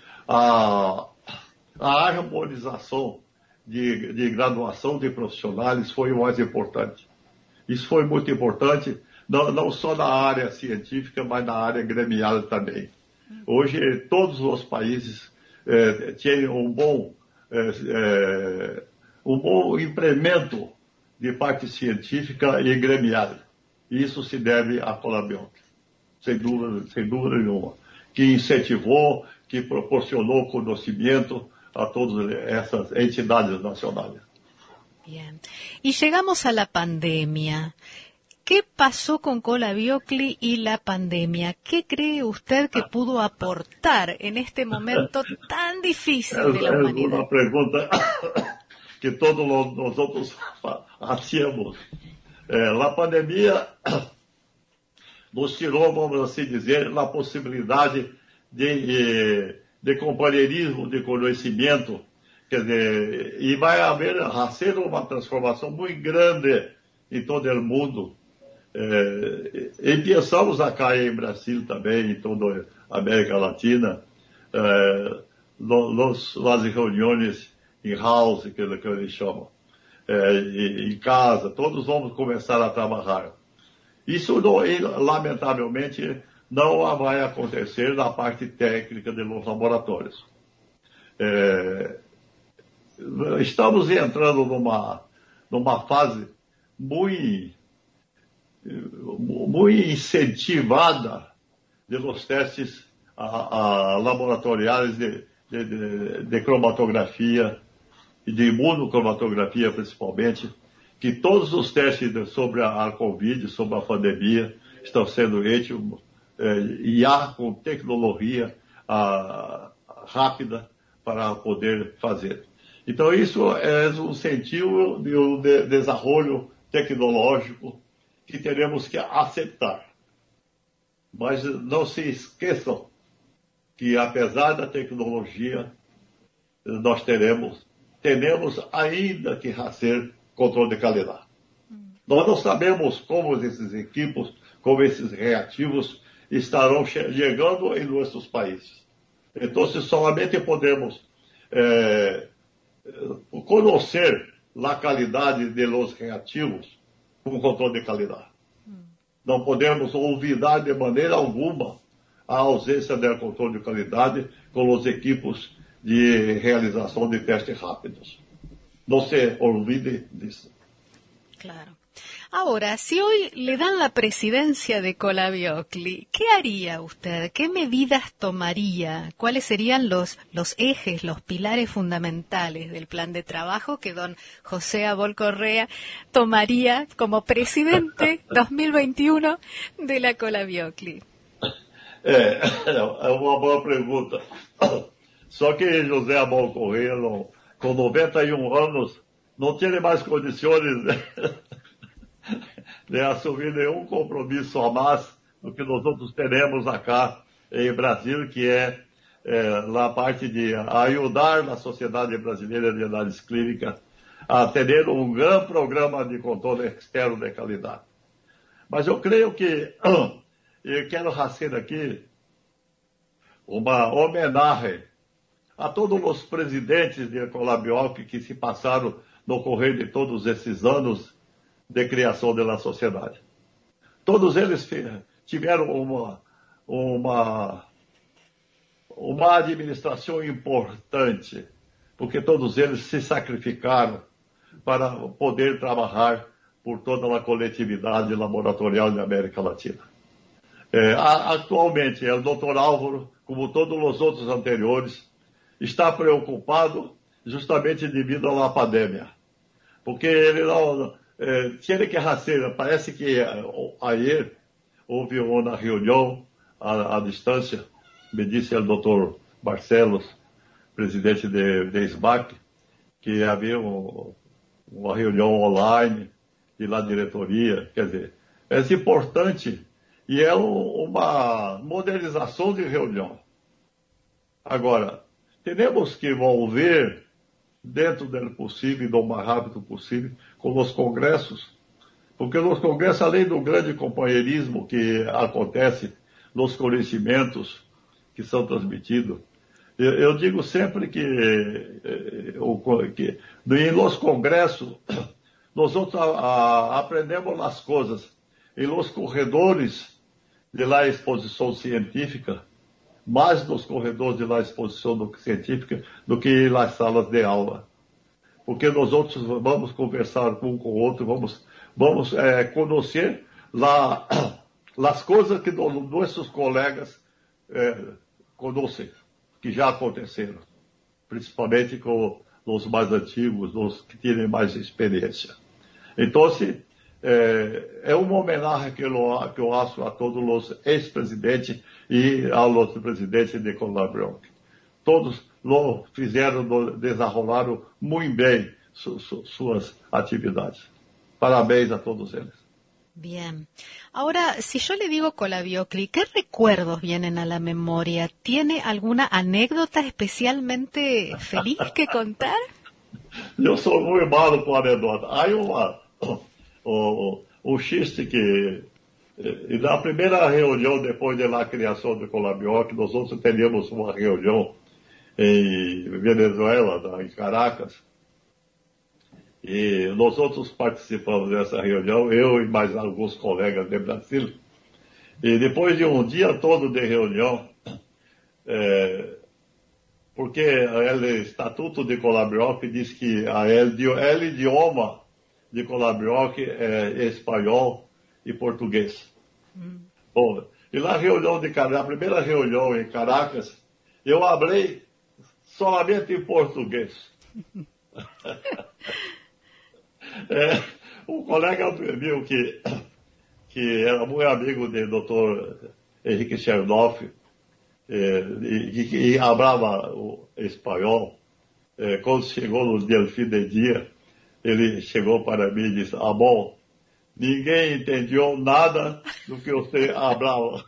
S7: a, a harmonização de, de graduação de profissionais foi o mais importante. Isso foi muito importante, não, não só na área científica, mas na área gremial também. Hoje, todos os países eh, têm um bom, eh, eh, um bom implemento de parte científica e gremial. Isso se deve à Colabiocli, sem dúvida, sem dúvida nenhuma, que incentivou, que proporcionou conhecimento a todas essas entidades nacionales.
S4: Bien. Y llegamos a la pandemia. ¿Qué pasó con Colabiocli y la pandemia? ¿Qué cree usted que pudo aportar en este momento tan difícil de la humanidad?
S7: Es una pregunta que todos nosotros hacíamos. Eh, la pandemia nos tirou, vamos assim dizer, a possibilidade de, de companheirismo, de conhecimento, quer dizer, e vai haver, a ser uma transformação muito grande em todo o mundo. Eh, e pensamos acá em Brasil também, em toda a América Latina, eh, nos, nas reuniões em house, que, que eles chamam, eh, em casa, todos vamos começar a trabalhar. Isso, não, lamentavelmente, não vai acontecer na parte técnica dos laboratórios. É, estamos entrando numa, numa fase muito, muito incentivada dos testes a, a laboratoriais de, de, de, de cromatografia e de imunocromatografia, principalmente, que todos os testes sobre a, a Covid, sobre a pandemia, estão sendo feitos eh, e há com tecnologia a, a, rápida para poder fazer. Então, isso é um sentido de um de, desenvolvimento tecnológico que teremos que aceitar. Mas não se esqueçam que, apesar da tecnologia, nós teremos, teremos ainda que fazer controle de qualidade. Hum. Nós não sabemos como esses equipos, como esses reativos estarão chegando em nossos países. Então, se somente podemos é, conhecer a qualidade de los reativos com controle de qualidade. Hum. Não podemos olvidar de maneira alguma a ausência do controle de qualidade com os equipos de realização de testes rápidos. No se olvide de eso.
S4: Claro. Ahora, si hoy le dan la presidencia de Colabiocli, ¿qué haría usted? ¿Qué medidas tomaría? ¿Cuáles serían los, los ejes, los pilares fundamentales del plan de trabajo que don José Abol Correa tomaría como presidente dos mil veintiuno de la Colabiocli?
S7: É, é uma boa pergunta. Só que José Abol Correa não... com noventa e um anos, não tinha mais condições de, de assumir nenhum compromisso a mais do que nós outros teremos acá em Brasil, que é, é a parte de ajudar a Sociedade Brasileira de Análise Clínica a ter um grande programa de controle externo de qualidade. Mas eu creio que eu quero fazer aqui uma homenagem a todos os presidentes de Colabiocli que se passaram no correr de todos esses anos de criação da sociedade. Todos eles tiveram uma, uma, uma administração importante, porque todos eles se sacrificaram para poder trabalhar por toda a coletividade laboratorial da América Latina. É, atualmente, o doutor Álvaro, como todos os outros anteriores, está preocupado justamente devido à pandemia. Porque ele não... Eh, tinha que fazer, parece que ayer houve uma reunião à, à distância, me disse o doutor Barcelos, presidente de, de SBAC, que havia um, uma reunião online de lá diretoria, quer dizer, é importante e é um, uma modernização de reunião. Agora, temos que envolver, dentro do possível e do mais rápido possível, com os congressos, porque nos congressos, além do grande companheirismo que acontece nos conhecimentos que são transmitidos, eu, eu digo sempre que, que nos congressos nós outros a, a, aprendemos as coisas em los corredores de lá exposição científica, mais nos corredores de lá exposição do, científica do que nas salas de aula. Porque nós outros vamos conversar um com o outro, vamos, vamos é, conhecer lá, as coisas que nossos colegas é, conhecem, que já aconteceram, principalmente com os mais antigos, os que têm mais experiência. Então, é, é uma homenagem que eu, que eu faço a todos os ex-presidentes e aos presidentes de Colabrioc. Todos lo fizeram, desenrolaram muito bem su, su, suas atividades. Parabéns a todos eles.
S4: Bien. Ahora, si yo le digo Colabiocli, ¿qué recuerdos vienen a la memoria? ¿Tiene alguna anécdota especialmente feliz que contar?
S7: Eu sou muito malo com anedota. Aí uma, um, um xiste que, na primeira reunião, depois da criação do Colabiocli, nós outros teríamos uma reunião em Venezuela, em Caracas, e nós outros participamos dessa reunião, eu e mais alguns colegas de Brasil, e depois de um dia todo de reunião, é, porque o Estatuto de Colabrioc diz que a, o idioma de Colabrioc é espanhol e português. Hum. Bom, e na reunião de Caracas, a primeira reunião em Caracas, eu falei somente em português. É, um colega meu que, que era muito amigo do doutor Henrique Chernoff, é, e, e falava o espanhol, é, quando chegou no dia, no fim do dia, ele chegou para mim e disse: ah, bom, ninguém entendeu nada do que você falava.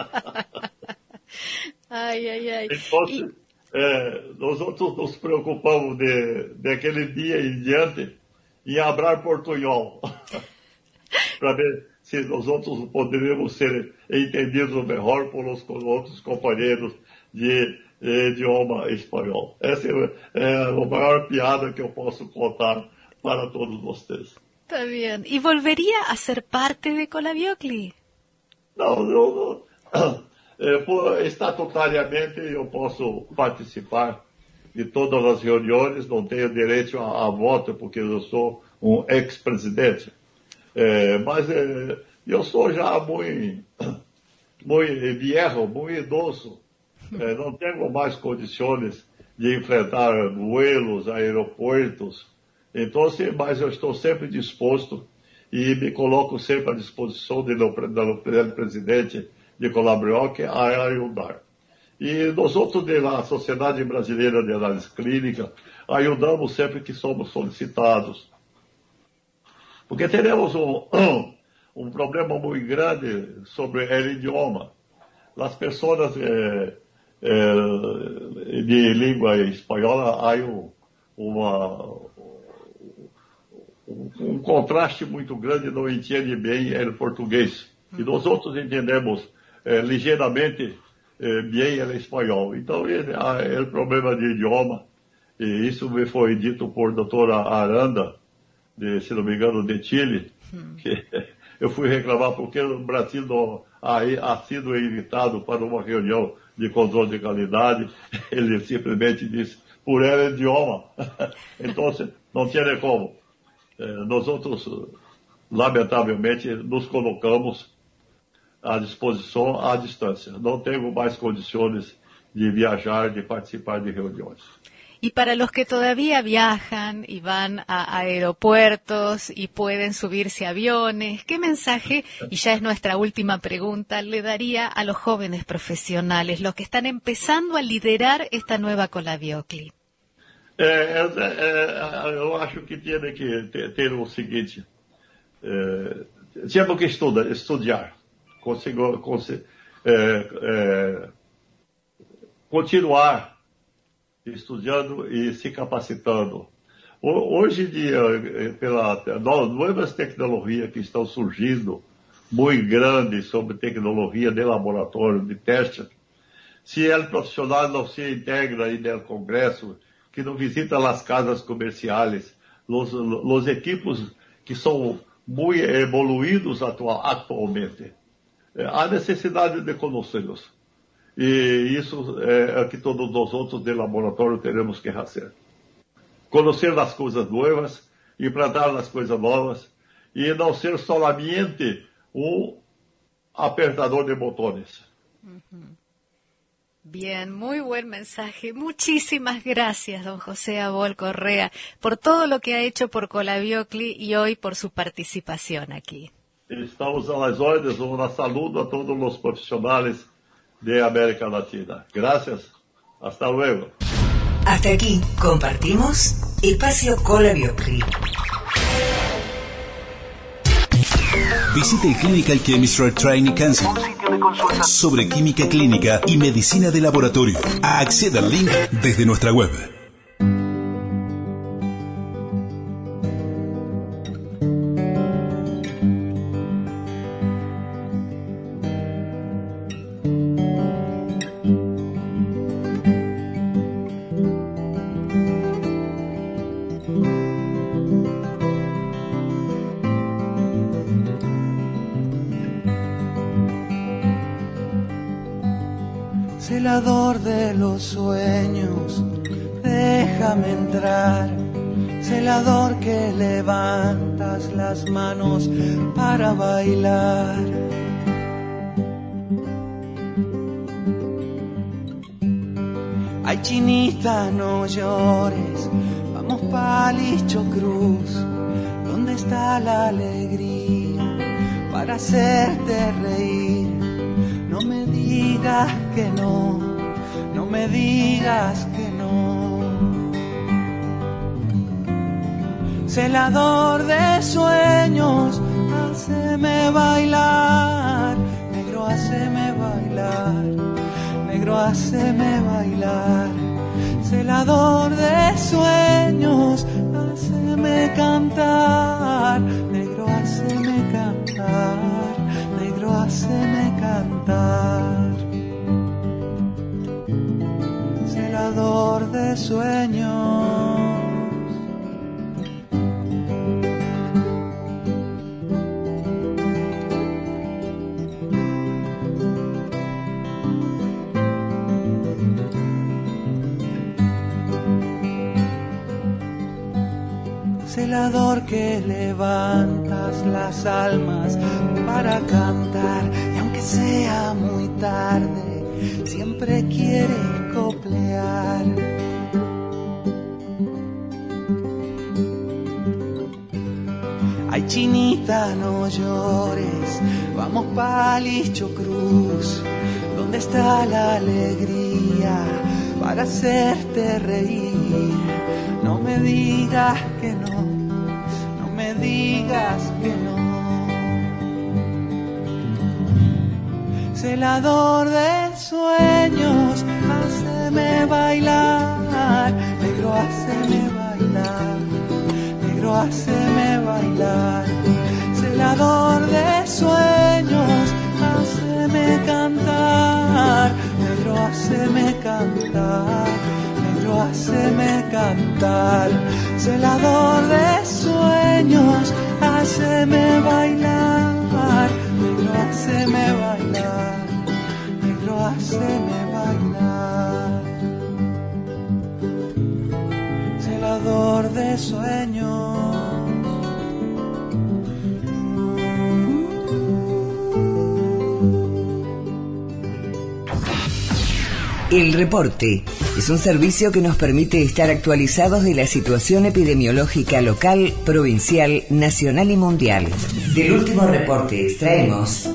S4: Ai, ai, ai.
S7: Então, e... é, nós outros nos preocupamos de, daquele dia em diante em falar portunhol, para ver se nós outros poderíamos ser entendidos melhor por os outros companheiros de, de idioma espanhol. Essa é a maior piada que eu posso contar para todos vocês.
S4: Está bien. ¿Y volvería a ser parte de Colabiocli?
S7: Não, eu, eu, estatutariamente eu posso participar de todas as reuniões, não tenho direito a, a voto, porque eu sou um ex-presidente. É, mas é, eu sou já muito, muito viejo, muito idoso. É, não tenho mais condições de enfrentar vuelos, aeroportos. Então, mas eu estou sempre disposto e me coloco sempre à disposição do, do presidente de Colabrioc a ajudar. E nós outros da Sociedade Brasileira de Análise Clínica ajudamos sempre que somos solicitados. Porque teremos um, um problema muito grande sobre o idioma. As pessoas eh, eh, de língua espanhola há um, uma, um, um contraste muito grande, não entende bem o português. E nós outros entendemos eh, ligeiramente bem ele é espanhol. Então, ele, é o problema de idioma, e isso me foi dito por doutora Aranda, de, se não me engano, de Chile, hum. que eu fui reclamar porque o Brasil não ha, ha sido invitado para uma reunião de controle de qualidade. Ele simplesmente disse, por ele é idioma. Então, não tinha como. Nós outros, lamentavelmente, nos colocamos à disposição à distância. Não tenho mais condições de viajar, de participar de reuniões.
S4: Y para los que todavía viajan y van a aeropuertos y pueden subirse a aviones, ¿qué mensaje, y ya es nuestra última pregunta, le daría a los jóvenes profesionales, los que están empezando a liderar esta nueva Colabiocli?
S7: É, é, é, eu acho que tem que ter, ter o seguinte, é, temos que estudar, estudar consigo, consigo, é, é, continuar estudando e se capacitando. Hoje em dia, pelas novas tecnologias que estão surgindo, muito grandes sobre tecnologia de laboratório, de teste, se o profissional não se integra aí no congresso, que não visita as casas comerciais, os, os equipos que são muito evoluídos atual, atualmente, há necessidade de conhecê-los. E isso é o que todos nós outros de laboratório teremos que fazer. Conhecer as coisas novas, implantar as coisas novas, e não ser solamente um apertador de botões.
S4: Uhum. Bien, muy buen mensaje. Muchísimas gracias, don José Abol Correa, por todo lo que ha hecho por Colabiocli y hoy por su participación aquí.
S7: Estamos a las órdenes. Un saludo a todos los profesionales de América Latina. Gracias. Hasta luego.
S2: Hasta aquí compartimos Espacio Colabiocli.
S1: Visite el Clinical Chemistry Training Council sobre química clínica y medicina de laboratorio. Acceda al link desde nuestra web.
S6: Celador de los sueños, déjame entrar. Celador que levantas las manos para bailar. Ay, chinita, no llores, vamos pa' Licho Cruz, ¿dónde está la alegría para hacerte reír? No me digas que no, no me digas que no. Celador de sueños, háceme bailar, negro, háceme bailar, negro, háceme bailar. Celador de sueños, háceme cantar, negro, háceme cantar, negro, háceme cantar. Celador de sueños. Celador que levantas las almas para cantar, y aunque sea muy tarde, siempre quiere coplear. Ay, chinita, no llores, vamos pa' Licho Cruz, ¿dónde está la alegría para hacerte reír? No me digas que no, no me digas que no. Celador de sueños, háceme bailar, negro, háceme bailar, negro, háceme bailar. Celador de sueños, háceme cantar, negro, háceme cantar, negro, háceme cantar. Celador de sueños, háceme bailar, negro, háceme bailar, negro, háceme bailar. Celador de sueños.
S2: El Reporte es un servicio que nos permite estar actualizados de la situación epidemiológica local, provincial, nacional y mundial. Del último reporte extraemos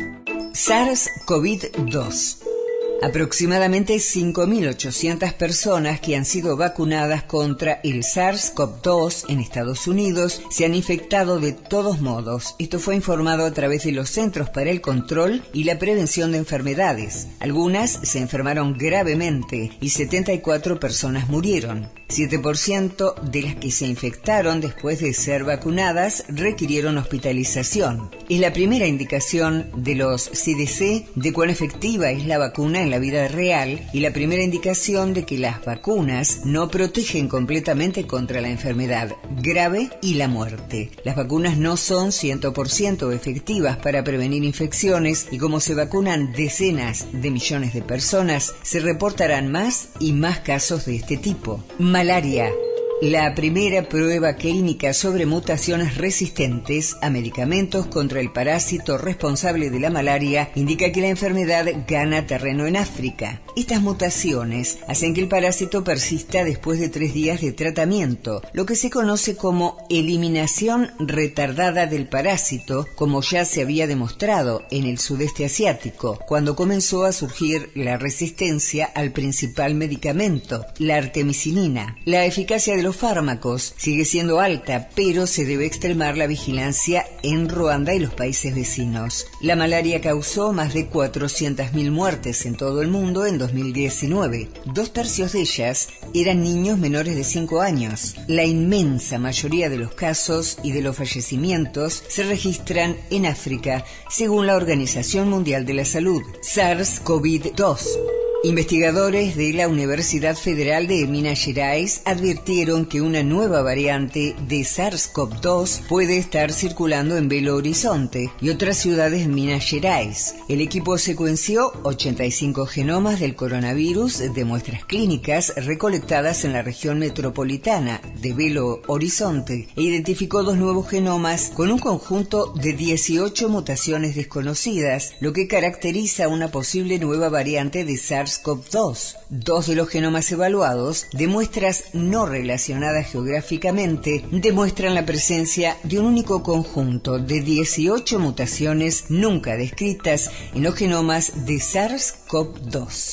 S2: SARS-CoV dos. Aproximadamente cinco mil ochocientas personas que han sido vacunadas contra el SARS-CoV dos en Estados Unidos se han infectado de todos modos. Esto fue informado a través de los Centros para el Control y la Prevención de Enfermedades. Algunas se enfermaron gravemente y setenta y cuatro personas murieron. siete por ciento de las que se infectaron después de ser vacunadas requirieron hospitalización. Es la primera indicación de los C D C de cuán efectiva es la vacuna en la vida real y la primera indicación de que las vacunas no protegen completamente contra la enfermedad grave y la muerte. Las vacunas no son cien por ciento efectivas para prevenir infecciones y como se vacunan decenas de millones de personas, se reportarán más y más casos de este tipo. Malaria. La primera prueba clínica sobre mutaciones resistentes a medicamentos contra el parásito responsable de la malaria indica que la enfermedad gana terreno en África. Estas mutaciones hacen que el parásito persista después de tres días de tratamiento, lo que se conoce como eliminación retardada del parásito, como ya se había demostrado en el sudeste asiático, cuando comenzó a surgir la resistencia al principal medicamento, la artemisinina. La eficacia de los fármacos sigue siendo alta, pero se debe extremar la vigilancia en Ruanda y los países vecinos. La malaria causó más de cuatrocientas mil muertes en todo el mundo en dos mil diecinueve. Dos tercios de ellas eran niños menores de cinco años. La inmensa mayoría de los casos y de los fallecimientos se registran en África, según la Organización Mundial de la Salud. SARS-CoV dos. Investigadores de la Universidad Federal de Minas Gerais advirtieron que una nueva variante de SARS-CoV dos puede estar circulando en Belo Horizonte y otras ciudades de Minas Gerais. El equipo secuenció ochenta y cinco genomas del coronavirus de muestras clínicas recolectadas en la región metropolitana de Belo Horizonte e identificó dos nuevos genomas con un conjunto de dieciocho mutaciones desconocidas, lo que caracteriza una posible nueva variante de SARS-CoV dos. Dos de los genomas evaluados, de muestras no relacionadas geográficamente, demuestran la presencia de un único conjunto de dieciocho mutaciones nunca descritas en los genomas de SARS-CoV dos.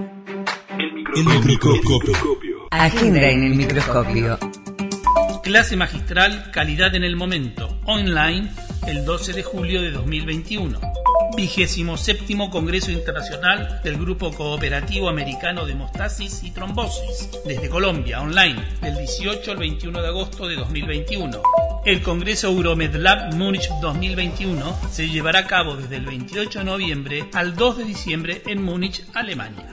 S1: El microscopio.
S2: Agenda en el microscopio.
S8: Clase magistral Calidad en el Momento, online, el doce de julio de dos mil veintiuno. Vigésimo séptimo Congreso Internacional del Grupo Cooperativo Americano de Hemostasis y Trombosis, desde Colombia, online, del dieciocho al veintiuno de agosto de dos mil veintiuno. El Congreso EuroMedLab Múnich dos mil veintiuno se llevará a cabo desde el veintiocho de noviembre al dos de diciembre en Múnich, Alemania.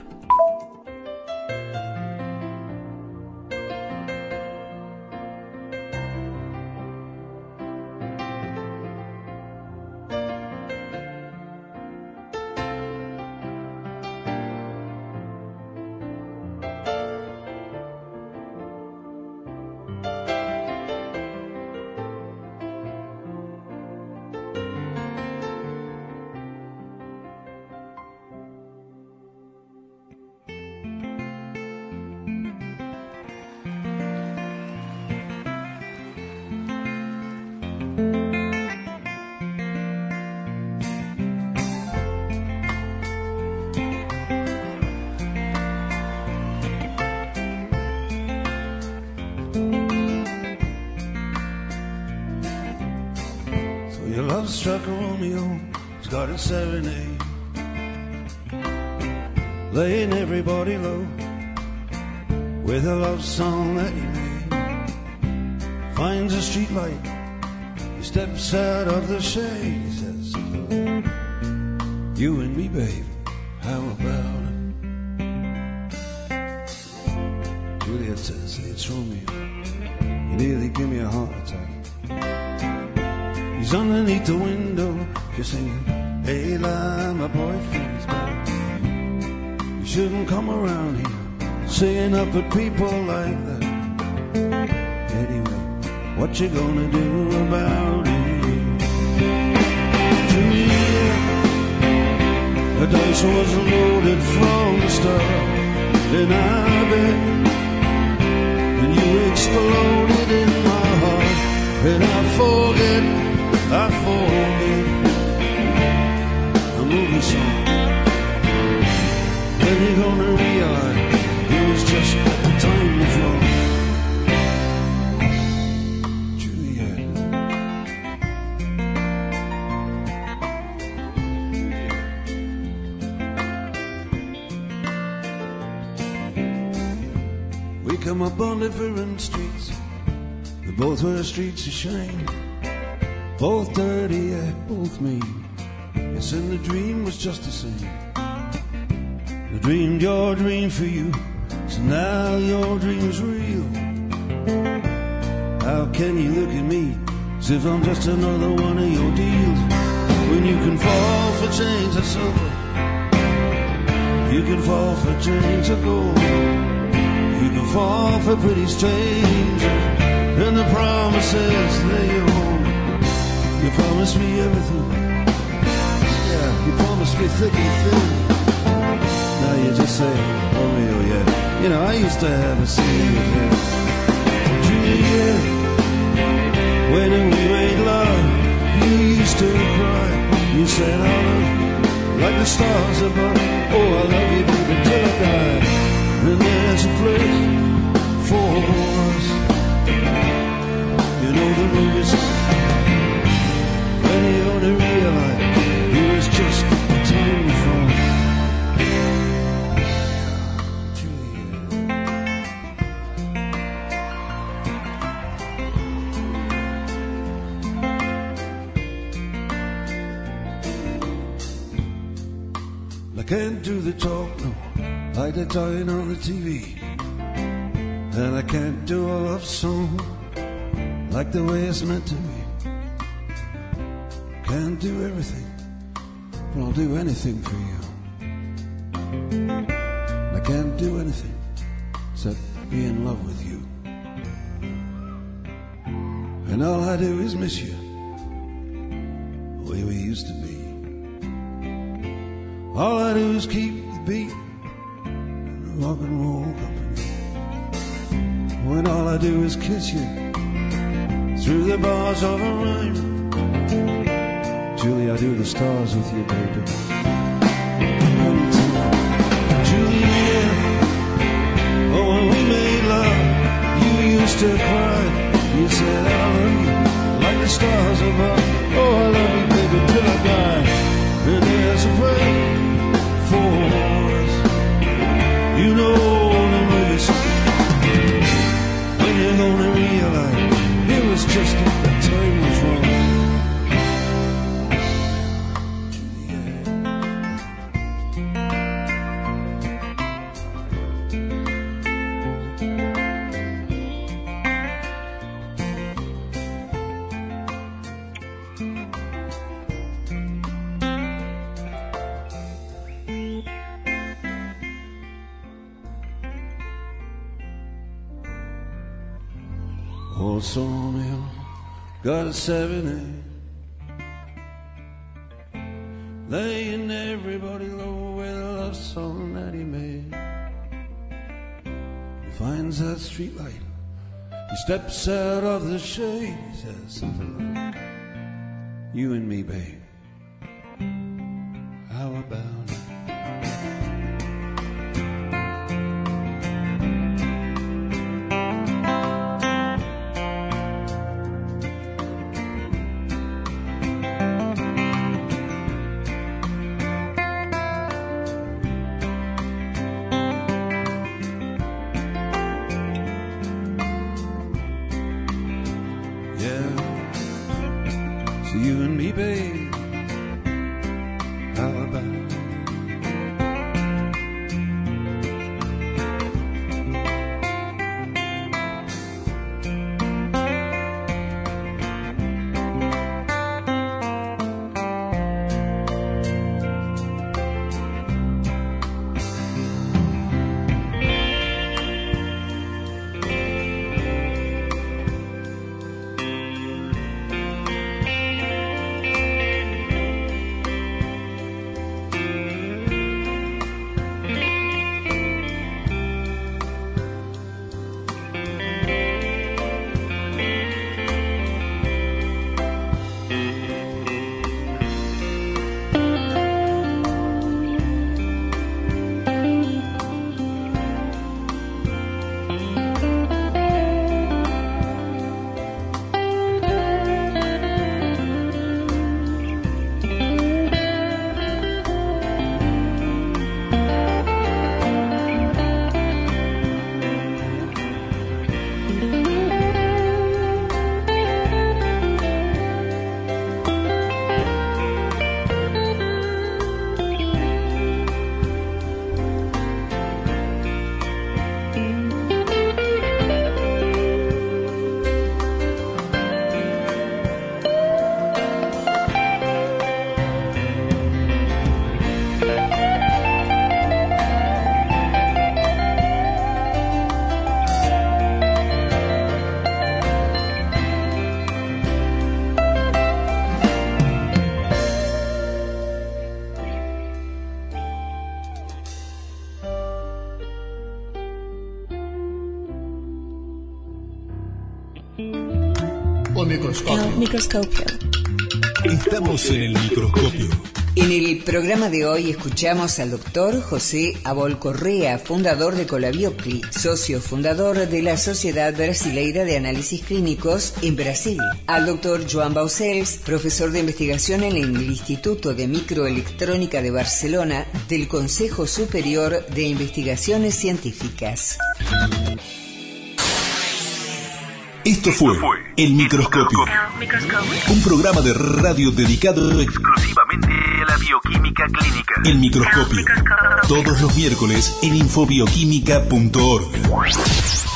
S9: Struck a Romeo, started serenade, laying everybody low with a love song that he made. Finds a street light, he steps out of the shade, he says, you and me, babe, how about it? Juliet says, hey, it's Romeo, you nearly give me a heart attack. He's underneath the window, just singing, hey, lie, my boyfriend's back. You shouldn't come around here, singing up at people like that. Anyway, what you gonna do about it? Julia, the dice was loaded from the start. gonna realize it was just that the time was wrong. Come up on different streets, they both were streets of shame, both dirty, yeah, both mean. Yes, and the dream was just the same. I dreamed your dream for you, so now your dream's real. How can you look at me as if I'm just another one of your deals? When you can fall for chains of silver, you can fall for chains of gold. You can fall for pretty strangers and the promises they hold. You promised me everything, yeah, you promised me thick and thin. Now you just say, Romeo, yeah. You know, I used to have a scene with him. Juliet, when we made love, you used to cry. You said, I love you like the stars above. Oh, I love you, baby, till I die. And there's a place for us. You know the movies. When you only realize it was just the time from Juliet. I can't do the talk, no, like they're talking on the T V. And I can't do a love song like the way it's meant to be. Can't do everything, but I'll do anything for you. I can't do anything except be in love with you. And all I do is miss you, the way we used to be. All I do is keep the beat in the rock and roll company. When all I do is kiss you through the bars of a rhyme. Julie, I do the stars with you, baby. Julia, oh, when we made love, you used to cry. You said, I love you like the stars above. Oh, I love you, baby, till I die. And there's a way for us. You know the movies. When you're gonna realize it was just that the time was wrong. Old sawmill got a seven eight, laying everybody low with a love song that he made. He finds that streetlight, he steps out of the shade. He says something like, you and me, babe, how about it? You and me, babe, how about it?
S3: o microscopio.
S10: El microscopio.
S1: Estamos en el microscopio.
S2: En el programa de hoy escuchamos al doctor José Abol Correa, fundador de Colabiocli, socio fundador de la Sociedad Brasileira de Análisis Clínicos en Brasil, al doctor Joan Baucels, profesor de investigación en el Instituto de Microelectrónica de Barcelona del Consejo Superior de Investigaciones Científicas.
S1: Esto fue El Microscopio, un programa de radio dedicado exclusivamente a la bioquímica clínica. El Microscopio, todos los miércoles en infobioquímica punto org.